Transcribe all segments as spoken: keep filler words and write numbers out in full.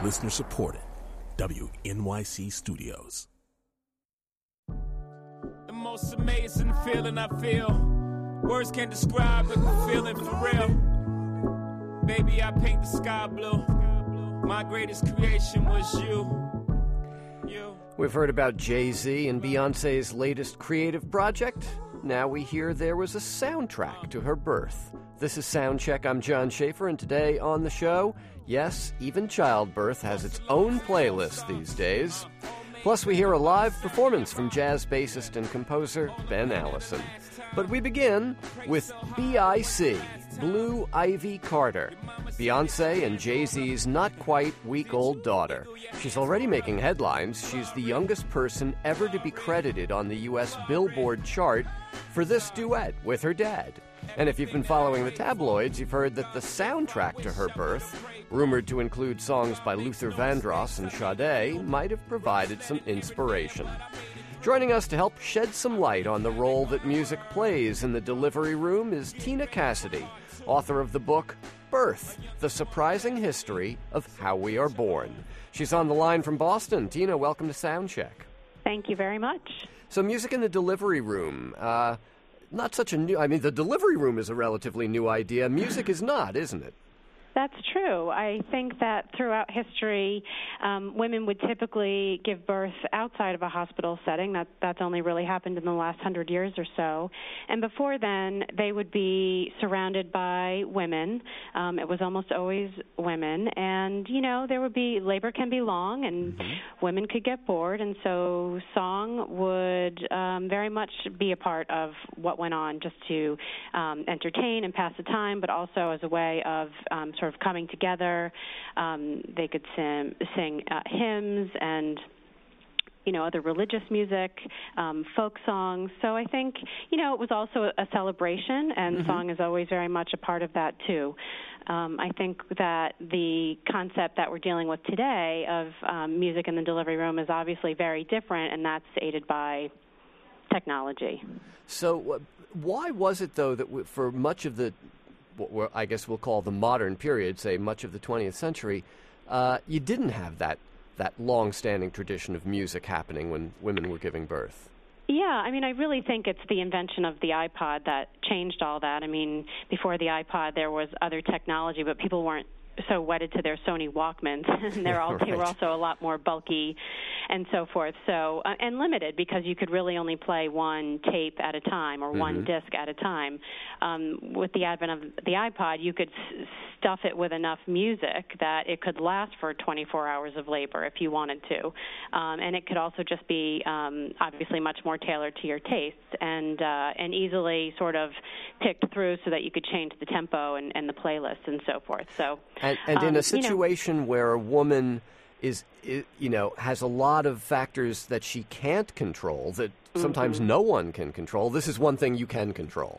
Listener supported. W N Y C Studios. The most amazing feeling I feel. Words can't describe it, the feeling for real. Baby, I paint the sky blue. My greatest creation was you. You. We've heard about Jay-Z and Beyoncé's latest creative project. Now we hear there was a soundtrack to her birth. This is Soundcheck. I'm John Schaefer, and today on the show, yes, even childbirth has its own playlist these days. Plus, we hear a live performance from jazz bassist and composer Ben Allison. But we begin with B I C, Blue Ivy Carter, Beyoncé and Jay-Z's not-quite-week-old daughter. She's already making headlines. She's the youngest person ever to be credited on the U S Billboard chart for this duet with her dad. And if you've been following the tabloids, you've heard that the soundtrack to her birth, rumored to include songs by Luther Vandross and Sade, might have provided some inspiration. Joining us to help shed some light on the role that music plays in the delivery room is Tina Cassidy, author of the book Birth, The Surprising History of How We Are Born. She's on the line from Boston. Tina, welcome to Soundcheck. Thank you very much. So music in the delivery room, uh, not such a new, I mean, the delivery room is a relatively new idea. Music is not, isn't it? That's true. I think that throughout history, um, women would typically give birth outside of a hospital setting. That that's only really happened in the last hundred years or so. And before then, they would be surrounded by women. Um, it was almost always women. And, you know, there would be, labor can be long, and mm-hmm. women could get bored. And so song would um, very much be a part of what went on, just to um, entertain and pass the time, but also as a way of um, sort of coming together. Um, they could sing, sing uh, hymns and, you know, other religious music, um, folk songs. So I think, you know, it was also a celebration, and mm-hmm. song is always very much a part of that, too. Um, I think that the concept that we're dealing with today of um, music in the delivery room is obviously very different, and that's aided by technology. So uh, why was it, though, that w- for much of the what I guess we'll call the modern period, say much of the twentieth century, uh, you didn't have that that long-standing tradition of music happening when women were giving birth? Yeah, I mean, I really think it's the invention of the iPod that changed all that. I mean, before the iPod, there was other technology, but people weren't so wedded to their Sony Walkmans, and they're all, right. they were also a lot more bulky and so forth. So uh, and limited, because you could really only play one tape at a time or mm-hmm. one disc at a time. Um, with the advent of the iPod, you could s- stuff it with enough music that it could last for twenty-four hours of labor if you wanted to, um, and it could also just be um, obviously much more tailored to your tastes and uh, and easily sort of picked through so that you could change the tempo and, and the playlist and so forth. So. And, and in um, a situation you know, where a woman is, is, you know, has a lot of factors that she can't control, that sometimes mm-hmm. no one can control, this is one thing you can control.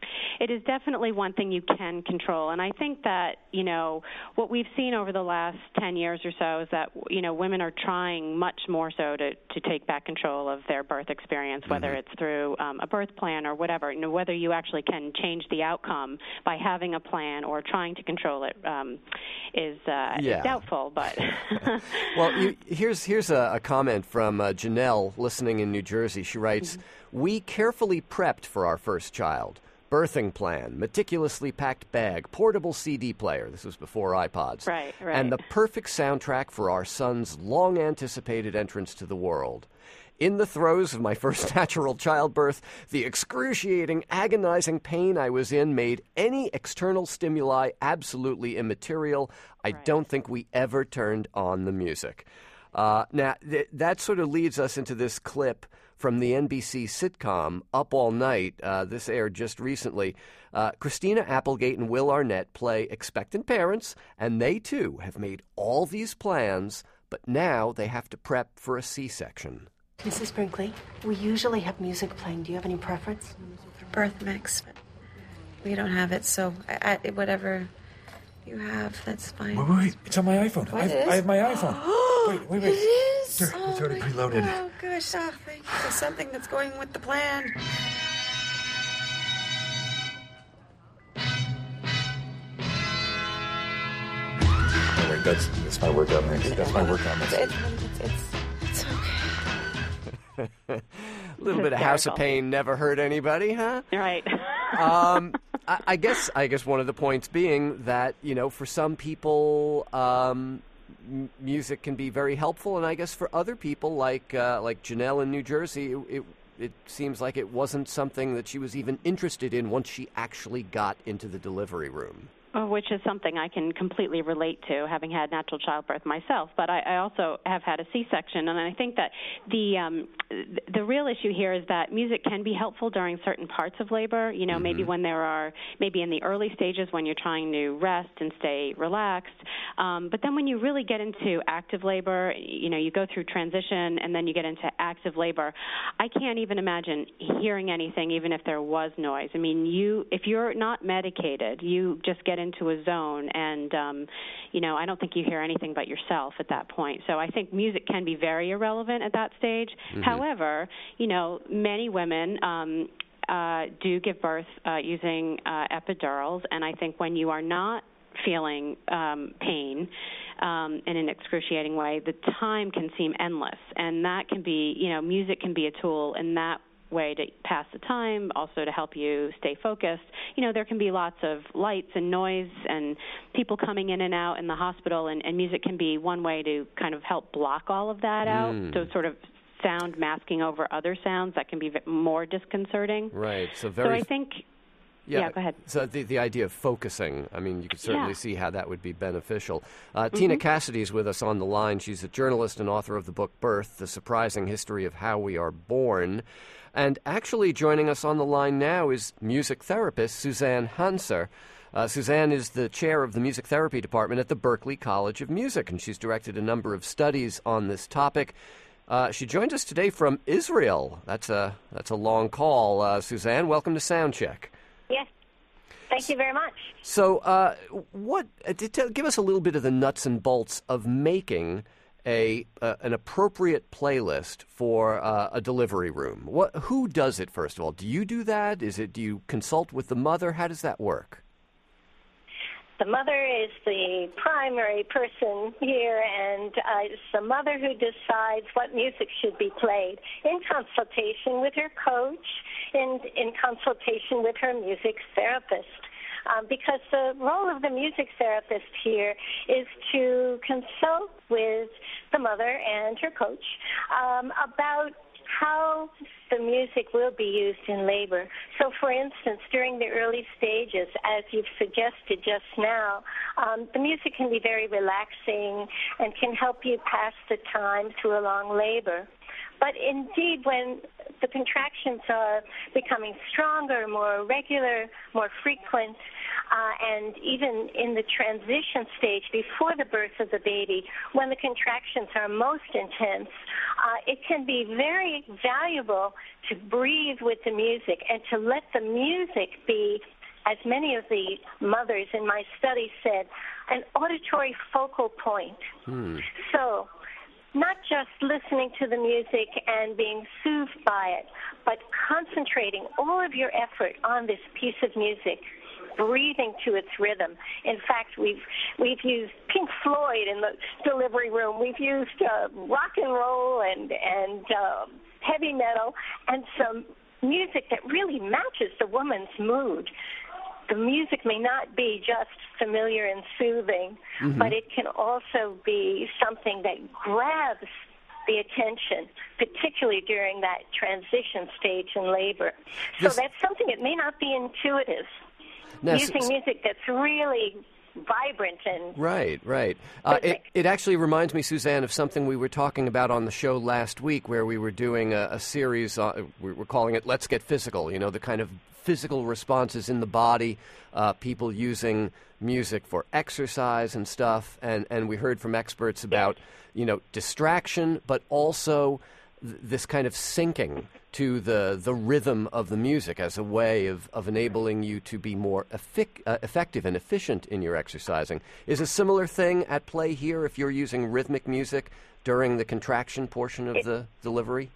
It is definitely one thing you can control. And I think that, you know, what we've seen over the last ten years or so is that, you know, women are trying much more so to, to take back control of their birth experience, whether mm-hmm. it's through um, a birth plan or whatever. You know, whether you actually can change the outcome by having a plan or trying to control it um, is, uh, yeah. is doubtful. But well, you, here's, here's a, a comment from uh, Janelle, listening in New Jersey. She writes, mm-hmm. "We carefully prepped for our first child. Birthing plan, meticulously packed bag, portable C D player." This was before iPods. Right, right. "And the perfect soundtrack for our son's long-anticipated entrance to the world. In the throes of my first natural childbirth, the excruciating, agonizing pain I was in made any external stimuli absolutely immaterial. I right. don't think we ever turned on the music." Uh, now, th- that sort of leads us into this clip from the N B C sitcom Up All Night. Uh, this aired just recently. Uh, Christina Applegate and Will Arnett play expectant parents, and they, too, have made all these plans, but now they have to prep for a C-section. Missus Brinkley, we usually have music playing. Do you have any preference? Birth mix, but we don't have it, so I, I, whatever you have, that's fine. Wait, wait, wait. It's on my iPhone. I have, I have my iPhone. wait, wait, wait. It is? Here, oh, it's already preloaded. Oh, gosh. Oh, thank you. There's something that's going with the plan. Oh, wait. right. That's that's my workout mix. That's my workout mix. It's, it's, it's okay. A little bit of House of Pain never hurt anybody, huh? Right. um, I, I guess I guess one of the points being that, you know, for some people, um, m- music can be very helpful, and I guess for other people, like uh, like Janelle in New Jersey, it, it it seems like it wasn't something that she was even interested in once she actually got into the delivery room. Which is something I can completely relate to, having had natural childbirth myself. But I, I also have had a C-section, and I think that the um, the real issue here is that music can be helpful during certain parts of labor. You know, mm-hmm. maybe when there are, maybe in the early stages when you're trying to rest and stay relaxed. Um, but then when you really get into active labor, you know, you go through transition and then you get into active labor. I can't even imagine hearing anything, even if there was noise. I mean, you if you're not medicated, you just get into a zone, and um, you know, I don't think you hear anything but yourself at that point. So I think music can be very irrelevant at that stage. Mm-hmm. However, you know, many women um, uh, do give birth uh, using uh, epidurals, and I think when you are not feeling um, pain um, in an excruciating way, the time can seem endless, and that can be, you know, music can be a tool in that way to pass the time, also to help you stay focused. You know, there can be lots of lights and noise and people coming in and out in the hospital, and, and music can be one way to kind of help block all of that out, mm. so sort of sound masking over other sounds that can be more disconcerting. Right. So very. So I think. Yeah, yeah, go ahead. So the the idea of focusing, I mean, you could certainly yeah. see how that would be beneficial. Uh, mm-hmm. Tina Cassidy is with us on the line. She's a journalist and author of the book Birth, The Surprising History of How We Are Born. And actually joining us on the line now is music therapist Suzanne Hanser. Uh, Suzanne is the chair of the music therapy department at the Berklee College of Music, and she's directed a number of studies on this topic. Uh, she joins us today from Israel. That's a that's a long call. Uh, Suzanne, welcome to Soundcheck. Yes. Thank you very much. So uh, what? Uh, tell, give us a little bit of the nuts and bolts of making a uh, an appropriate playlist for uh, a delivery room. What? Who does it, first of all? Do you do that? Is it? Do you consult with the mother? How does that work? The mother is the primary person here, and uh, it's the mother who decides what music should be played in consultation with her coach, in, in consultation with her music therapist. Um, because the role of the music therapist here is to consult with the mother and her coach um, about how the music will be used in labor. So, for instance, during the early stages, as you've suggested just now, um, the music can be very relaxing and can help you pass the time through a long labor. But indeed, when the contractions are becoming stronger, more regular, more frequent, uh, and even in the transition stage before the birth of the baby, when the contractions are most intense, uh, it can be very valuable to breathe with the music and to let the music be, as many of the mothers in my study said, an auditory focal point. Hmm. So, not just listening to the music and being soothed by it, but concentrating all of your effort on this piece of music, breathing to its rhythm. In fact, we've we've used Pink Floyd in the delivery room. We've used uh, rock and roll and and uh, heavy metal and some music that really matches the woman's mood. The music may not be just familiar and soothing, mm-hmm. but it can also be something that grabs the attention, particularly during that transition stage in labor. So this... that's something that may not be intuitive. Now, Using so... music that's really vibrant and right, right. Uh, it, it actually reminds me, Suzanne, of something we were talking about on the show last week, where we were doing a, a series. Uh, we were calling it "Let's Get Physical." You know, the kind of physical responses in the body, uh, people using music for exercise and stuff, and, and we heard from experts about, you know, distraction, but also th- this kind of syncing to the, the rhythm of the music as a way of, of enabling you to be more effic- uh, effective and efficient in your exercising. Is a similar thing at play here if you're using rhythmic music during the contraction portion of it, the delivery?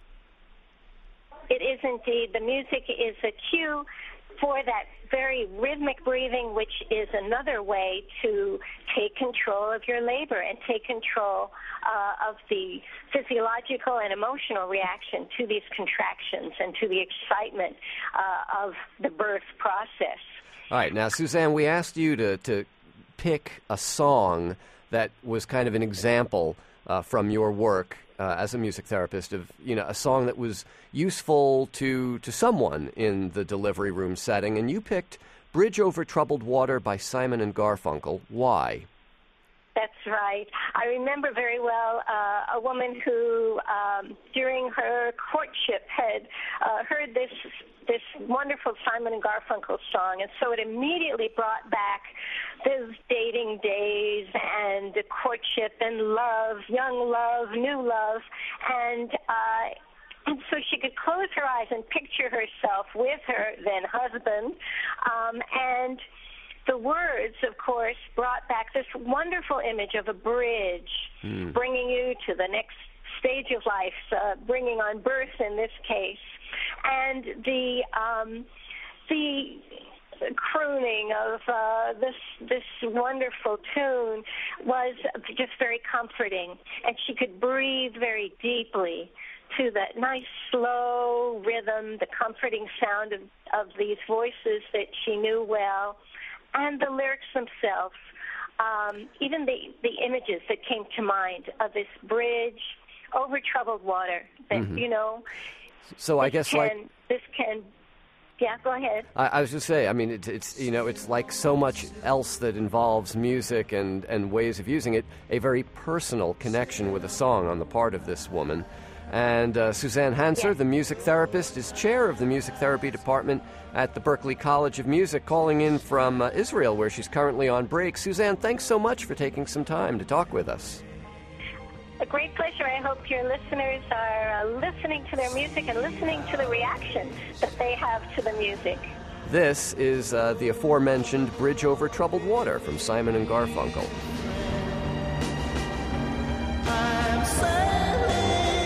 It is indeed. The music is a cue for that very rhythmic breathing, which is another way to take control of your labor and take control uh, of the physiological and emotional reaction to these contractions and to the excitement uh, of the birth process. All right. Now, Suzanne, we asked you to, to pick a song that was kind of an example uh, from your work uh, as a music therapist of, you know, a song that was useful to, to someone in the delivery room setting, and you picked Bridge Over Troubled Water by Simon and Garfunkel. Why? That's right. I remember very well uh, a woman who, um, during her courtship, had uh, heard this this wonderful Simon and Garfunkel song, and so it immediately brought back those dating days and the courtship and love, young love, new love, and uh, and so she could close her eyes and picture herself with her then husband, um, and the words, of course, brought back this wonderful image of a bridge, mm. bringing you to the next stage of life, uh, bringing on birth in this case, and the um, the crooning of uh, this this wonderful tune was just very comforting, and she could breathe very deeply to that nice slow rhythm, the comforting sound of, of these voices that she knew well. And the lyrics themselves, um, even the, the images that came to mind of this bridge over troubled water, that, mm-hmm. you know. So I guess can, like... This can... Yeah, go ahead. I, I was just saying, I mean, it's, it's, you know, it's like so much else that involves music and, and ways of using it, a very personal connection with a song on the part of this woman. And uh, Suzanne Hanser, yes. the music therapist, is chair of the music therapy department at the Berklee College of Music, calling in from uh, Israel, where she's currently on break. Suzanne, thanks so much for taking some time to talk with us. A great pleasure. I hope your listeners are uh, listening to their music and listening to the reaction that they have to the music. This is uh, the aforementioned Bridge Over Troubled Water from Simon and Garfunkel. I'm sailing.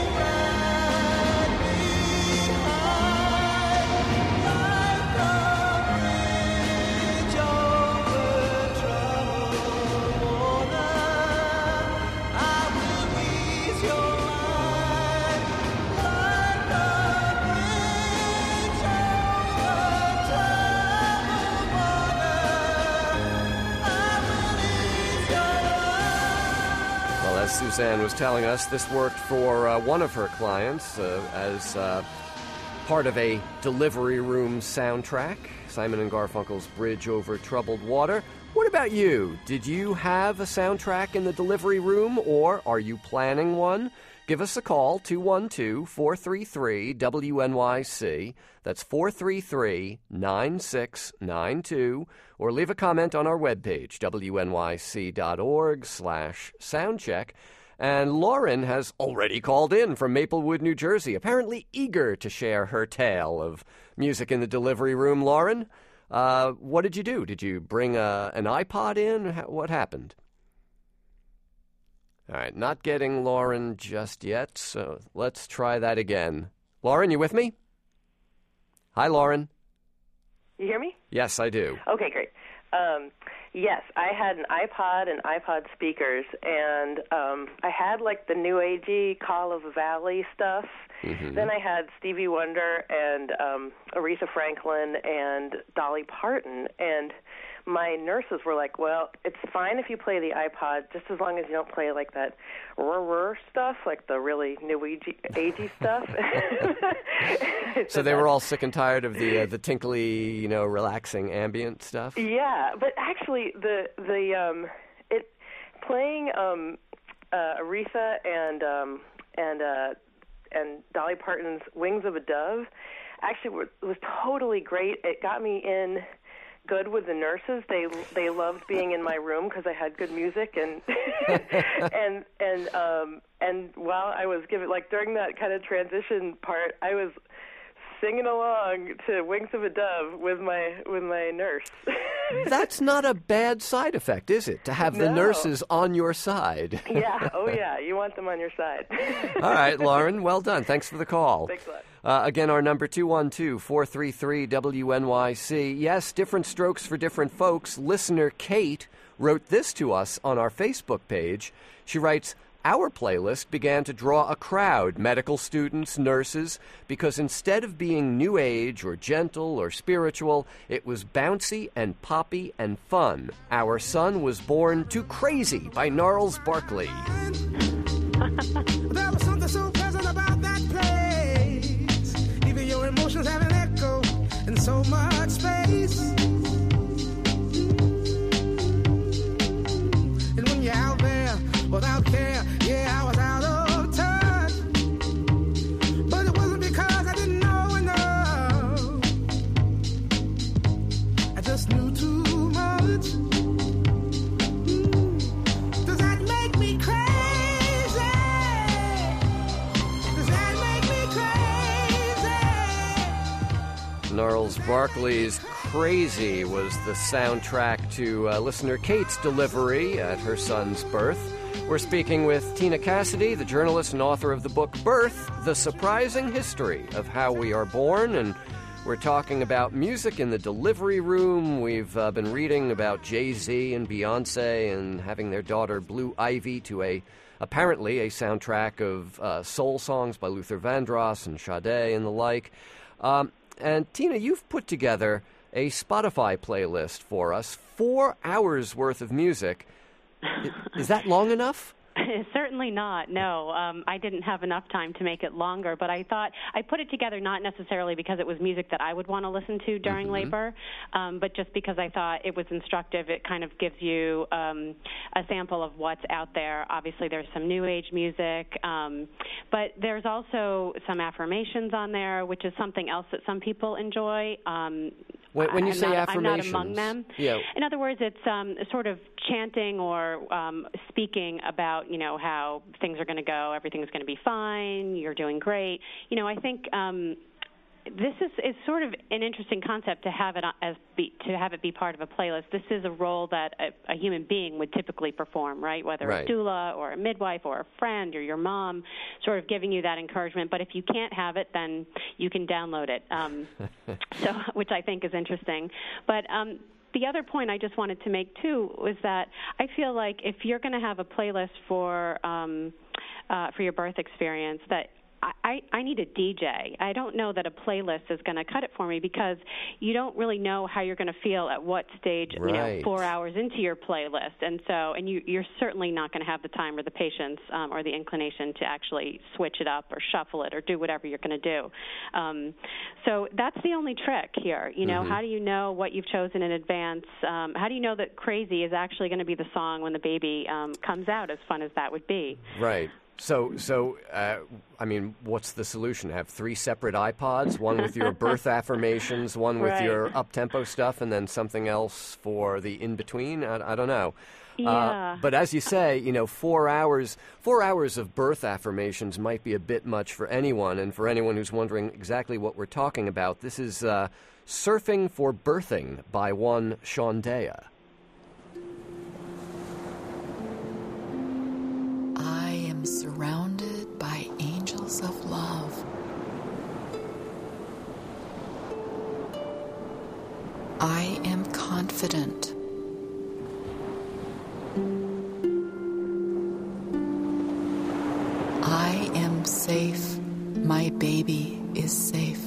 Suzanne was telling us this worked for uh, one of her clients uh, as uh, part of a delivery room soundtrack, Simon and Garfunkel's Bridge Over Troubled Water. What about you? Did you have a soundtrack in the delivery room, or are you planning one? Give us a call, two one two, four three three, W N Y C. That's four three three, nine six nine two. Or leave a comment on our webpage, W N Y C dot org slash soundcheck. And Lauren has already called in from Maplewood, New Jersey, apparently eager to share her tale of music in the delivery room. Lauren, uh, what did you do? Did you bring a, an iPod in? What happened? All right, not getting Lauren just yet, so let's try that again. Lauren, you with me? Hi, Lauren. You hear me? Yes, I do. Okay, great. Um, yes, I had an iPod and iPod speakers, and um, I had, like, the new agey Call of the Valley stuff. Mm-hmm. Then I had Stevie Wonder and um, Aretha Franklin and Dolly Parton, and my nurses were like, well, it's fine if you play the iPod, just as long as you don't play, like, that rrr stuff, like the really new agey stuff. So they were all sick and tired of the uh, the tinkly, you know, relaxing ambient stuff? Yeah, but actually the the um it playing um uh Aretha and um and uh and Dolly Parton's Wings of a Dove actually was, was totally great. It got me in good with the nurses. They they loved being in my room because I had good music, and and and um and while I was giving, like, during that kind of transition part, I was singing along to Wings of a Dove with my with my nurse. That's not a bad side effect, is it? To have no. the nurses on your side. Yeah, oh yeah, you want them on your side. All right, Lauren, well done. Thanks for the call. Thanks a lot. Uh, again, our number two one two, four three three, W N Y C. Yes, different strokes for different folks. Listener Kate wrote this to us on our Facebook page. She writes, "Our playlist began to draw a crowd, medical students, nurses, because instead of being new age or gentle or spiritual, it was bouncy and poppy and fun. Our son was born to Crazy by Gnarls Barkley." There was something so pleasant about that place. Even your emotions have an echo in so much space. And when you're out there without care, yeah, I was out of touch. But it wasn't because I didn't know enough. I just knew too much. Mm. Does that make me crazy? Does that make me crazy? Gnarls Barkley's Crazy was the soundtrack to uh, listener Kate's delivery at her son's birth. We're speaking with Tina Cassidy, the journalist and author of the book Birth, The Surprising History of How We Are Born, and we're talking about music in the delivery room. We've uh, been reading about Jay-Z and Beyonce and having their daughter Blue Ivy to a, apparently, a soundtrack of uh, soul songs by Luther Vandross and Sade and the like. Um, and Tina, you've put together a Spotify playlist for us, four hours worth of music. Is that long enough? Certainly not, no. Um, I didn't have enough time to make it longer, but I thought I put it together not necessarily because it was music that I would want to listen to during mm-hmm. labor, um, but just because I thought it was instructive. It kind of gives you um, a sample of what's out there. Obviously, there's some new age music, um, but there's also some affirmations on there, which is something else that some people enjoy. Um, when, when you I'm say not, affirmations, I'm not among them. Yeah. In other words, it's um, sort of chanting or um, speaking about, you know, how things are going to go, everything's going to be fine, you're doing great. You know, I think um, this is, is sort of an interesting concept to have it as be, to have it be part of a playlist. This is a role that a, a human being would typically perform, right? Whether right. a doula or a midwife or a friend or your mom, sort of giving you that encouragement. But if you can't have it, then you can download it. Um, so, which I think is interesting. But um, the other point I just wanted to make, too, was that I feel like if you're going to have a playlist for um, uh, for your birth experience, that I, I need a D J. I don't know that a playlist is going to cut it for me because you don't really know how you're going to feel at what stage, right. you know, four hours into your playlist. And so, and you, you're certainly not going to have the time or the patience um, or the inclination to actually switch it up or shuffle it or do whatever you're going to do. Um, so that's the only trick here. You know, mm-hmm. how do you know what you've chosen in advance? Um, how do you know that Crazy is actually going to be the song when the baby um, comes out, as fun as that would be? Right. So, so uh, I mean, what's the solution? Have three separate iPods, one with your birth affirmations, one with right. your up-tempo stuff, and then something else for the in-between? I, I don't know. Yeah. Uh, but as you say, you know, four hours, four hours of birth affirmations might be a bit much for anyone. And for anyone who's wondering exactly what we're talking about, this is uh, Surfing for Birthing by one Sean Dea. Surrounded by angels of love. I am confident. I am safe. My baby is safe.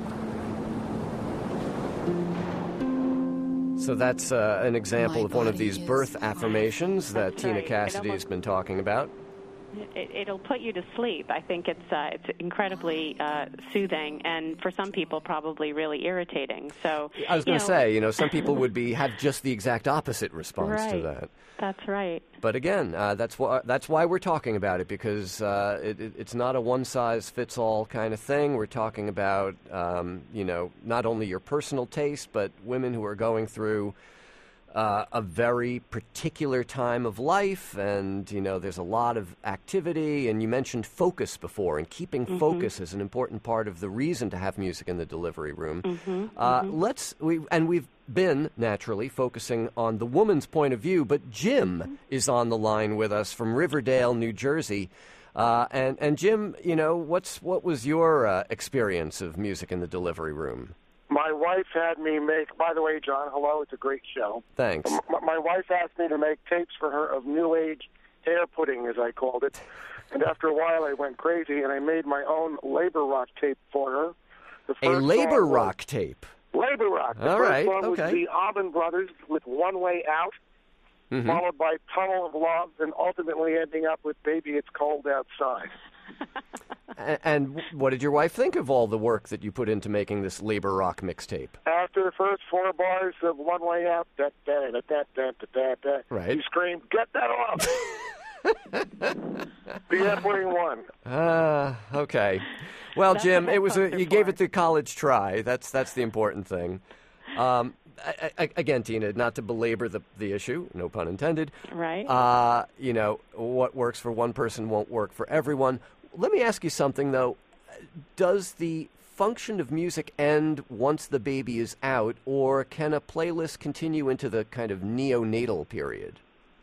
So that's uh, an example My of one of body these is birth affirmations that That's Tina right. Cassidy has been talking about. It, it'll put you to sleep. I think it's uh, it's incredibly uh, soothing, and for some people, probably really irritating. So I was going to say, you know, some people would be have just the exact opposite response right. to that. That's right. But again, uh, that's why that's why we're talking about it, because uh, it, it, it's not a one-size-fits-all kind of thing. We're talking about, um, you know, not only your personal taste, but women who are going through Uh, a very particular time of life, and, you know, there's a lot of activity, and you mentioned focus before, and keeping mm-hmm. focus is an important part of the reason to have music in the delivery room. Mm-hmm. Uh, mm-hmm. Let's, we, and we've been, naturally, focusing on the woman's point of view, but Jim mm-hmm. is on the line with us from Riverdale, New Jersey. Uh, and, and Jim, you know, what's what was your uh, experience of music in the delivery room? My wife had me make, by the way, John, hello, it's a great show. Thanks. M- my wife asked me to make tapes for her of New Age hair pudding, as I called it. And after a while, I went crazy, and I made my own labor rock tape for her. The A first labor song rock was, tape? Labor rock. The All first right, song okay. was the Allman Brothers with One Way Out, Mm-hmm. followed by Tunnel of Love, and ultimately ending up with Baby It's Cold Outside. and, and what did your wife think of all the work that you put into making this labor rock mixtape? After the first four bars of One Way Out, da, da, da, da, da, da, da, right. you screamed, "Get that off!" The hair pudding won. Ah, uh, okay. Well, That's Jim, what it was a, folks are you gave for. it the college try. That's that's the important thing. Um, I, I, again, Tina, not to belabor the the issue, no pun intended. Right. Uh, you know, what works for one person won't work for everyone. Let me ask you something, though. Does the function of music end once the baby is out, or can a playlist continue into the kind of neonatal period?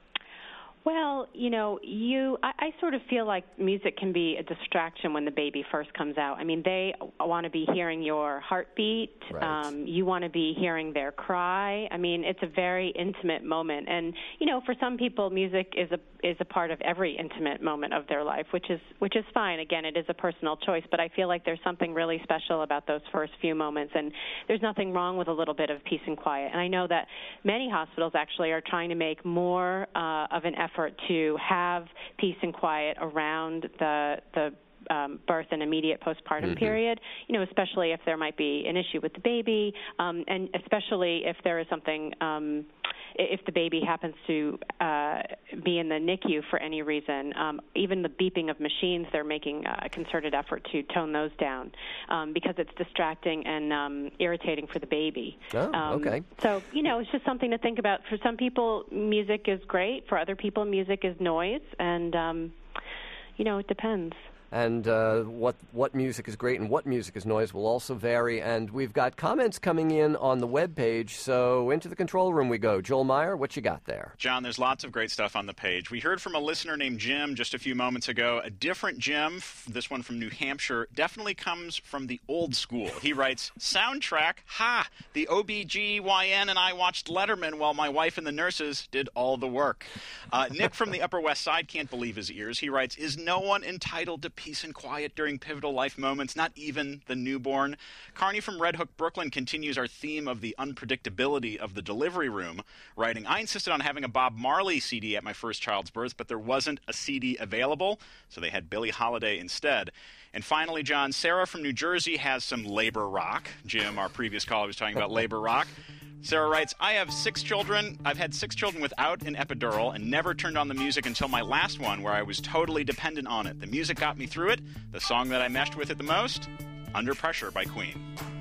Well, you know, you I, I sort of feel like music can be a distraction when the baby first comes out. I mean, they want to be hearing your heartbeat. Right. Um, you want to be hearing their cry. I mean, it's a very intimate moment. And, you know, for some people, music is a is a part of every intimate moment of their life, which is which is fine. Again, it is a personal choice, but I feel like there's something really special about those first few moments, and there's nothing wrong with a little bit of peace and quiet. And I know that many hospitals actually are trying to make more uh, of an effort to have peace and quiet around the the um, birth and immediate postpartum Mm-hmm. period, you know, especially if there might be an issue with the baby, um, and especially if there is something, um, if the baby happens to uh, be in the N I C U for any reason. Um, even the beeping of machines, they're making a concerted effort to tone those down um, because it's distracting and um, irritating for the baby. Oh, um, okay. So, you know, it's just something to think about. For some people, music is great. For other people, music is noise. And, um, you know, it depends. And uh, what what music is great and what music is noise will also vary. And we've got comments coming in on the webpage, so into the control room we go. Joel Meyer, what you got there? John, there's lots of great stuff on the page. We heard from a listener named Jim just a few moments ago. A different Jim, this one from New Hampshire, definitely comes from the old school. He writes, soundtrack, ha! The O B G Y N and I watched Letterman while my wife and the nurses did all the work. Uh, Nick from the Upper West Side can't believe his ears. He writes, is no one entitled to peace and quiet during pivotal life moments, not even the newborn? Carney from Red Hook, Brooklyn continues our theme of the unpredictability of the delivery room, writing, I insisted on having a Bob Marley C D at my first child's birth, but there wasn't a C D available, so they had Billie Holiday instead. And finally, John, Sarah from New Jersey has some labor rock. Jim, our previous caller, was talking about labor rock. Sarah writes, I have six children. I've had six children without an epidural and never turned on the music until my last one, where I was totally dependent on it. The music got me through it. The song that I meshed with it the most, Under Pressure by Queen.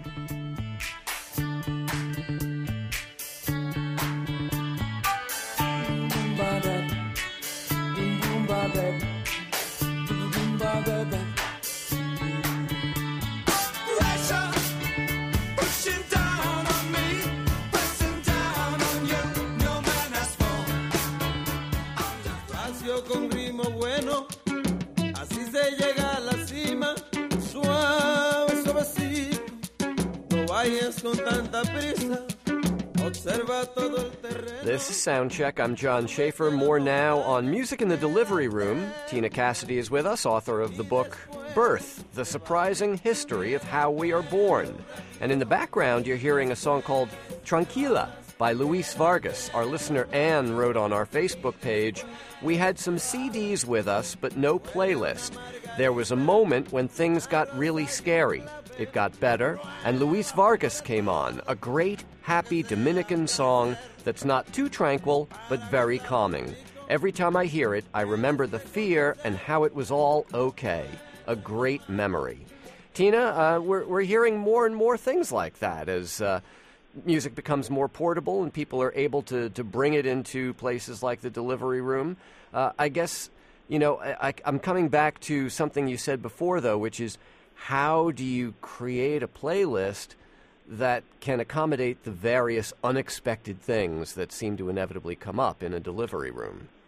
Con ritmo bueno, así se llega a la cima, suave, suavecito, no vayas con tanta prisa, observa todo el terreno. This is Soundcheck. I'm John Schaefer. More now on Music in the Delivery Room. Tina Cassidy is with us, author of the book Birth, The Surprising History of How We Are Born. And in the background, you're hearing a song called Tranquila by Luis Vargas. Our listener Anne wrote on our Facebook page, we had some C Ds with us, but no playlist. There was a moment when things got really scary. It got better, and Luis Vargas came on, a great, happy Dominican song that's not too tranquil, but very calming. Every time I hear it, I remember the fear and how it was all okay. A great memory. Tina, uh, we're, we're hearing more and more things like that as uh, music becomes more portable and people are able to, to bring it into places like the delivery room. Uh, I guess, you know, I, I'm coming back to something you said before, though, which is how do you create a playlist that can accommodate the various unexpected things that seem to inevitably come up in a delivery room?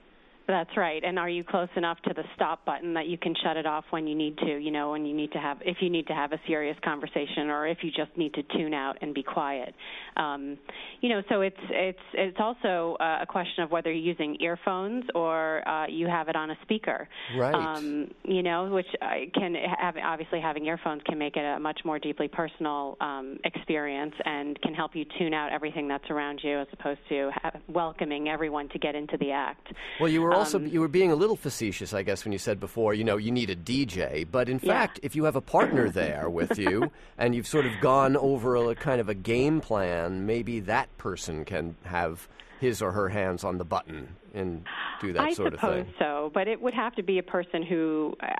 That's right. And are you close enough to the stop button that you can shut it off when you need to, you know, when you need to have, if you need to have a serious conversation or if you just need to tune out and be quiet. Um, you know, so it's it's it's also uh, a question of whether you're using earphones or uh, you have it on a speaker. Right. Um, you know, which can have, obviously having earphones can make it a much more deeply personal um, experience and can help you tune out everything that's around you as opposed to ha- welcoming everyone to get into the act. Well, you were also, Um, you were being a little facetious, I guess, when you said before, you know, you need a D J. But in Yeah. fact, if you have a partner there with you and you've sort of gone over a kind of a game plan, maybe that person can have his or her hands on the button and do that I sort of suppose thing. so, but it would have to be a person who, I,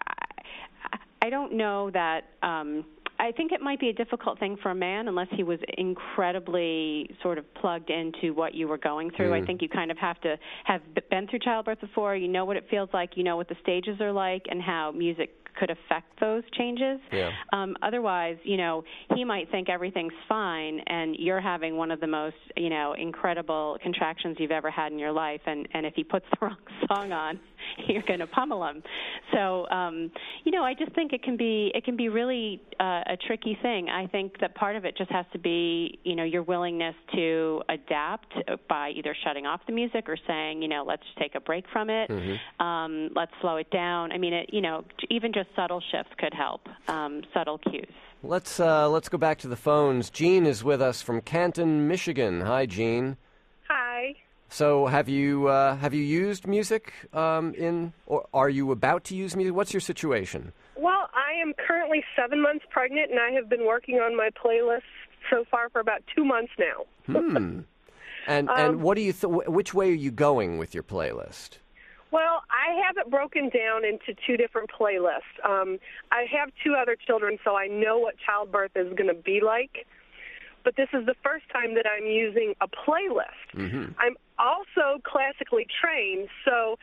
I don't know that, um, I think it might be a difficult thing for a man unless he was incredibly sort of plugged into what you were going through. Mm. I think you kind of have to have been through childbirth before. You know what it feels like. You know what the stages are like and how music could affect those changes. Yeah. Um, otherwise, you know, he might think everything's fine and you're having one of the most, you know, incredible contractions you've ever had in your life. And, and if he puts the wrong song on, you're going to pummel him. So, um, you know, I just think it can be it can be really uh, a tricky thing. I think that part of it just has to be, you know, your willingness to adapt by either shutting off the music or saying, you know, let's take a break from it. Mm-hmm. Um, let's slow it down. I mean, it, you know, even just subtle shifts could help, um, subtle cues. Let's uh, let's go back to the phones. Jean is with us from Canton, Michigan. Hi, Jean. Hi. So, have you uh, have you used music um, in, or are you about to use music? What's your situation? Well, I am currently seven months pregnant, and I have been working on my playlist so far for about two months now. Hmm. And Um, and what do you th- which way are you going with your playlist? Well, I have it broken down into two different playlists. Um, I have two other children, so I know what childbirth is going to be like. But this is the first time that I'm using a playlist. Mm-hmm. I'm also classically trained, so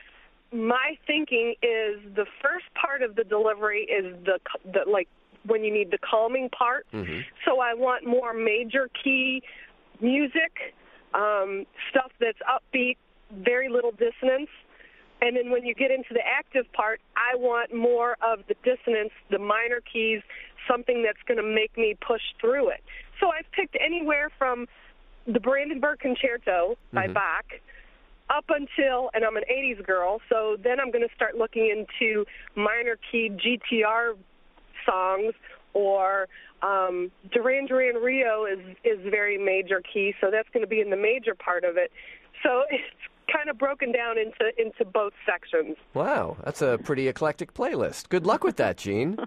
my thinking is the first part of the delivery is the, the like when you need the calming part. Mm-hmm. So I want more major key music, um, stuff that's upbeat, very little dissonance. And then when you get into the active part, I want more of the dissonance, the minor keys, something that's going to make me push through it. So I've picked anywhere from the Brandenburg Concerto by Mhm. Bach up until, and I'm an eighties girl, so then I'm going to start looking into minor key G T R songs, or um, Duran Duran Rio is, is very major key, so that's going to be in the major part of it. So it's kind of broken down into, into both sections. Wow, that's a pretty eclectic playlist. Good luck with that, Jean.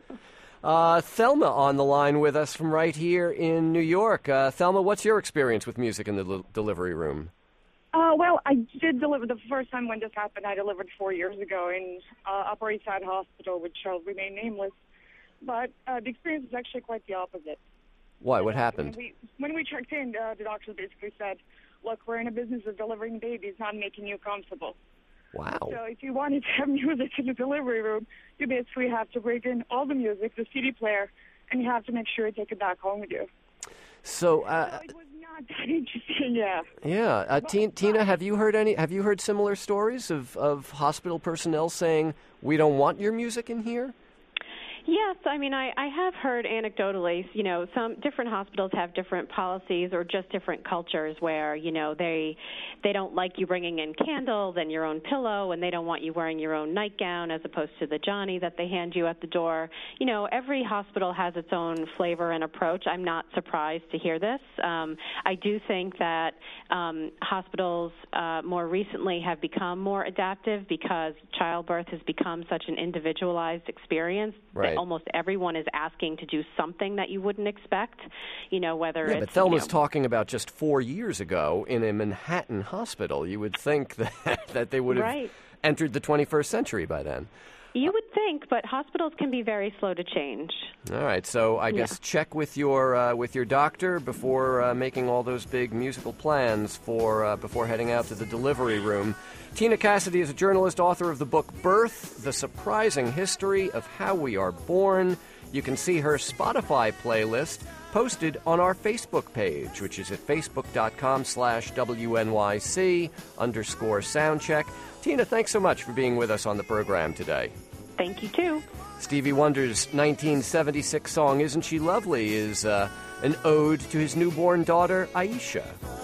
Uh, Thelma on the line with us from right here in New York. Uh, Thelma, what's your experience with music in the l- delivery room? Uh, well, I did deliver the first time when this happened. I delivered four years ago in uh, Upper East Side Hospital, which shall remain nameless. But uh, the experience was actually quite the opposite. Why? What When happened? we, when we checked in, uh, the doctor basically said, look, we're in a business of delivering babies, not making you comfortable. Wow. So if you wanted to have music in the delivery room, you basically have to break in all the music, the C D player, and you have to make sure you take it back home with you. So, uh, It was not that interesting, yeah. yeah, uh, Tina, Tina, have you heard any? Have you heard similar stories of, of hospital personnel saying we don't want your music in here? Yes, I mean, I, I have heard anecdotally, you know, some different hospitals have different policies or just different cultures where, you know, they they don't like you bringing in candles and your own pillow, and they don't want you wearing your own nightgown as opposed to the Johnny that they hand you at the door. You know, every hospital has its own flavor and approach. I'm not surprised to hear this. Um, I do think that um, hospitals uh, more recently have become more adaptive because childbirth has become such an individualized experience. Right. That almost everyone is asking to do something that you wouldn't expect, you know, whether Yeah, it's... but Thelma's you know, talking about just four years ago in a Manhattan hospital. You would think that, that they would have Right. entered the twenty-first century by then. You would think, but hospitals can be very slow to change. All right, so I guess check with your uh, with your doctor before uh, making all those big musical plans for uh, before heading out to the delivery room. Tina Cassidy is a journalist, author of the book Birth: The Surprising History of How We Are Born. You can see her Spotify playlist posted on our Facebook page, which is at facebook.com slash WNYC underscore soundcheck. Tina, thanks so much for being with us on the program today. Thank you, too. Stevie Wonder's nineteen seventy-six song, Isn't She Lovely, is uh, an ode to his newborn daughter, Aisha.